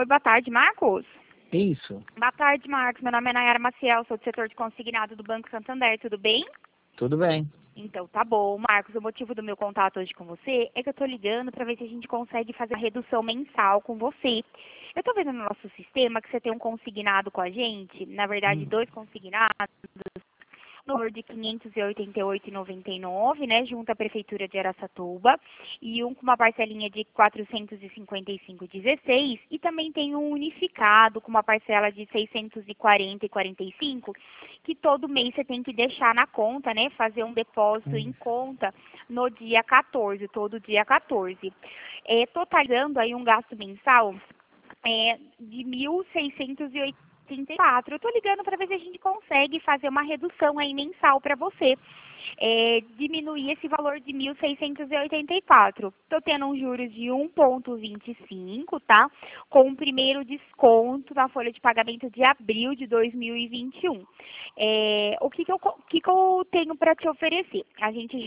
Oi, boa tarde, Marcos. Isso, Boa tarde, Marcos. Meu nome é Nayara Maciel, sou do setor de consignado do Banco Santander, tudo bem? tudo bem. Então, tá bom. Marcos, o motivo do meu contato hoje com você é que eu tô ligando para ver se a gente consegue fazer a redução mensal com você. Eu tô vendo no nosso sistema que você tem um consignado com a gente, na verdade, Hum. 2 consignados, no valor de R$ 588,99, né, junto à Prefeitura de Araçatuba, e um com uma parcelinha de R$ 455,16, e também tem um unificado com uma parcela de R$ 640,45, que todo mês você tem que deixar na conta, né, fazer um depósito em conta no dia 14, todo dia 14. Totalizando aí um gasto mensal de 1.684. Eu estou ligando para ver se a gente consegue fazer uma redução aí mensal para você. Diminuir esse valor de 1.684. Estou tendo um juros de 1,25, tá? Com o primeiro desconto na folha de pagamento de abril de 2021. O que que eu tenho para te oferecer? A gente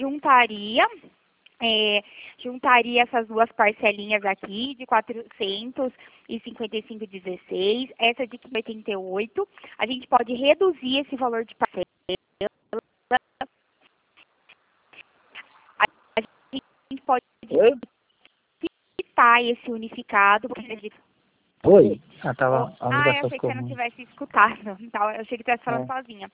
juntaria essas duas parcelinhas aqui de 455,16, essa de 588. A gente pode reduzir esse valor de parcela. A gente pode quitar esse unificado. Oi? A Eu ligação achei que ficou você não ruim. tivesse escutado. Então, eu achei que você estivesse falando sozinha.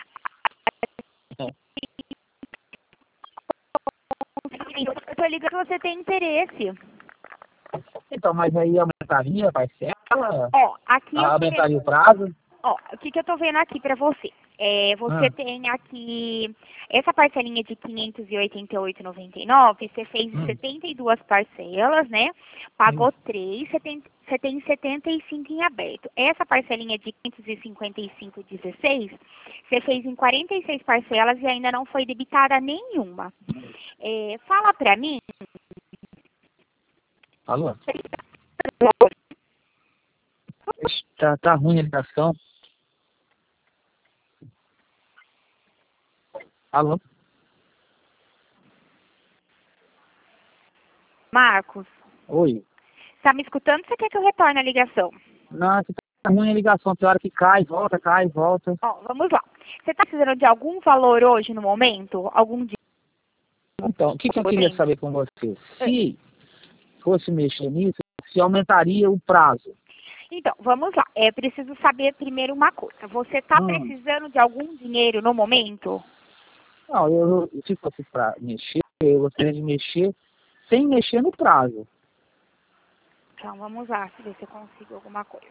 Eu tô ligando que você tem interesse. Então, mas aí aumentaria a parcela? Aqui eu tô vendo. Aumentaria o prazo? O que eu tô vendo aqui pra você? Você tem aqui essa parcelinha de R$ 588,99, você fez 72 parcelas, né? Pagou 3, você tem 75 em aberto. Essa parcelinha de 555,16, você fez em 46 parcelas e ainda não foi debitada nenhuma. Fala pra mim. Alô? Tá ruim a ligação. Alô? Marcos, Oi? tá me escutando ou você quer que eu retorne a ligação? Não, aqui tá ruim a ligação. Tem hora que cai, volta, cai, volta. Vamos lá. Você está precisando de algum valor hoje no momento? Algum dia? Então, o que eu queria saber com você? Se fosse mexer nisso, se aumentaria o prazo. Então, vamos lá. Preciso saber primeiro uma coisa. Você está precisando de algum dinheiro no momento? Não, se fosse para mexer, eu gostaria de mexer sem mexer no prazo. Então, vamos lá, ver se eu consigo alguma coisa.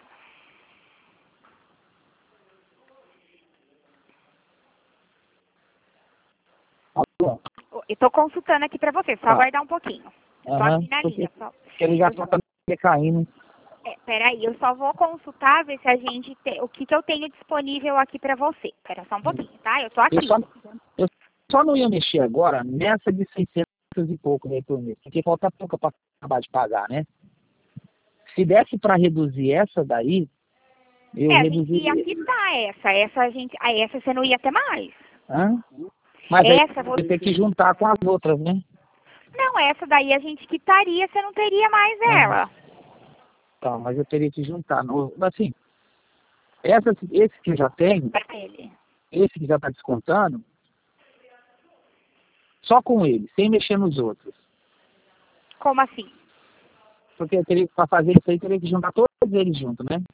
Alô? Eu estou consultando aqui para você, só aguardar um pouquinho. Estou aqui na linha. Porque a ligação está decaindo. Peraí, eu só vou consultar, ver se a gente tem, o que eu tenho disponível aqui para você. Espera só um pouquinho, tá? Eu tô aqui. Eu só não ia mexer agora nessa de 600 e pouco por mês, porque falta pouco para acabar de pagar, né? Se desse para reduzir essa daí, eu reduziria. A gente ia quitar essa. Essa você não ia ter mais. Mas aí Essa você tem que juntar com as outras, né? Não, essa daí a gente quitaria, você não teria mais ela. Tá, mas eu teria que juntar. Assim, esse que eu já tenho, esse que já está descontando, só com ele, sem mexer nos outros. Como assim? Porque eu teria, para fazer isso aí, teria que juntar todos eles juntos, né?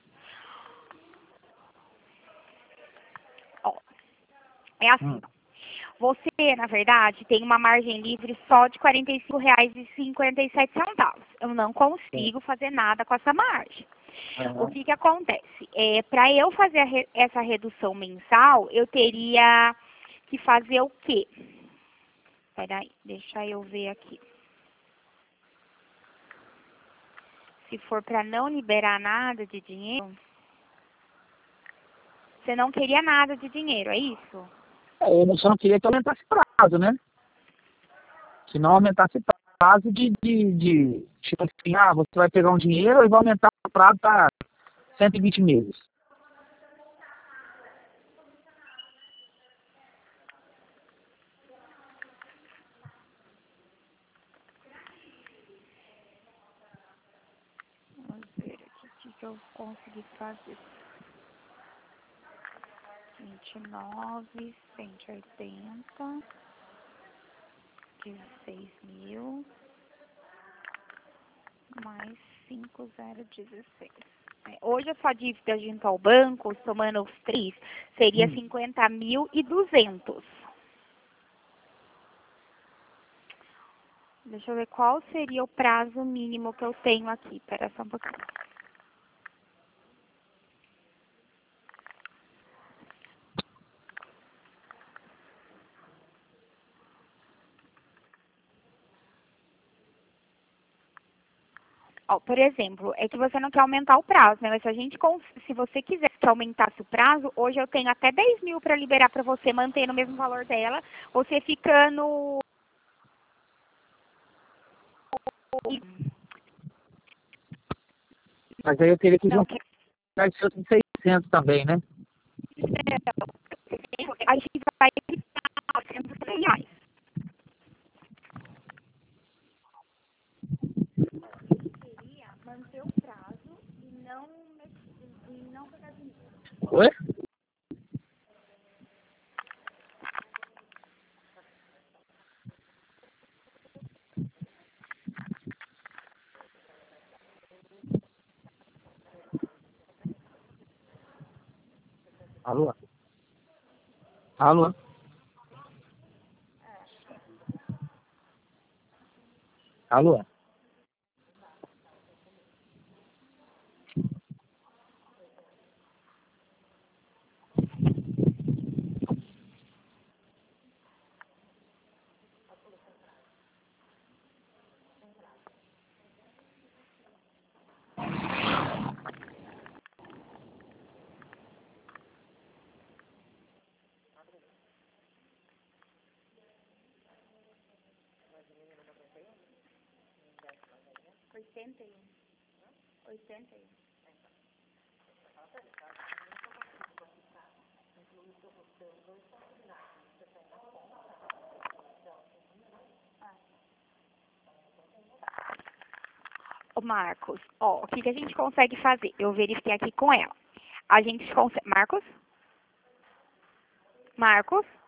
É assim. Você, na verdade, tem uma margem livre só de R$ 45,57. Eu não consigo fazer nada com essa margem. O que acontece? Para eu fazer essa redução mensal, eu teria que fazer o quê? Peraí, deixa eu ver aqui. Se for para não liberar nada de dinheiro, você não queria nada de dinheiro, é isso? Eu só não queria que aumentasse prazo, né? Se não aumentasse prazo tipo assim, você vai pegar um dinheiro e vai aumentar o prazo para 120 meses. Vamos ver aqui. que eu consegui fazer. 29, 180, 16.000, mais 5,016. Hoje a sua dívida junto ao banco, somando os três, seria 50.200. Deixa eu ver qual seria o prazo mínimo que eu tenho aqui. Espera só um pouquinho. Ó, por exemplo, é que você não quer aumentar o prazo, né? Mas se você quiser que aumentasse o prazo, hoje eu tenho até 10.000 para liberar para você, mantendo o mesmo valor dela, você ficando... Mas aí eu teria que Não, juntar esse outro 600 também, né? a gente vai evitar R$ 100. Queria manter o prazo e não pegar dinheiro. Oi? Alô? Alô? Alô? Oitenta e um. Ô, Marcos, ó, o que a gente consegue fazer? Eu verifiquei aqui com ela. A gente consegue... Marcos? Marcos?